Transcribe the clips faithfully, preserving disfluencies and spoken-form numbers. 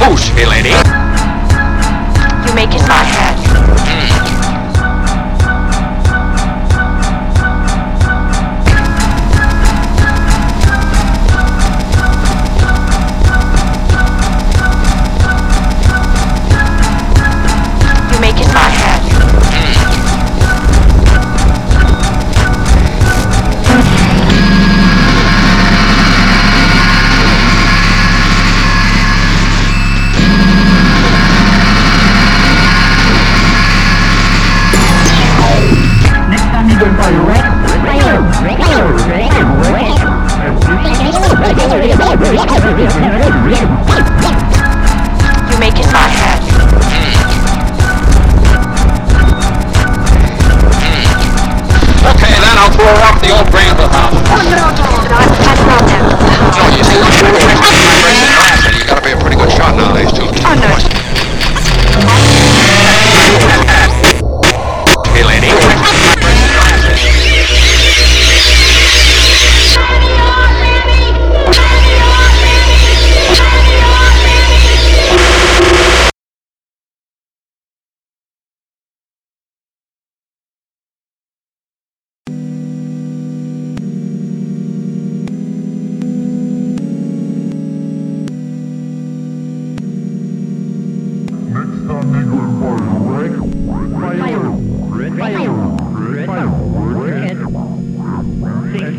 Boosh, hey lady. You make it my head. You make it my head. Next time you go by your right, You make it my head. Okay, then I'll throw her off the old Granville house. Oh no, no, no, I'm I'm not that. No, you see, you gotta be a pretty good shot nowadays, too. Oh no. Hey lady. Next time you go by the right,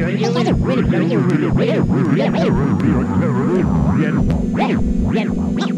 Red,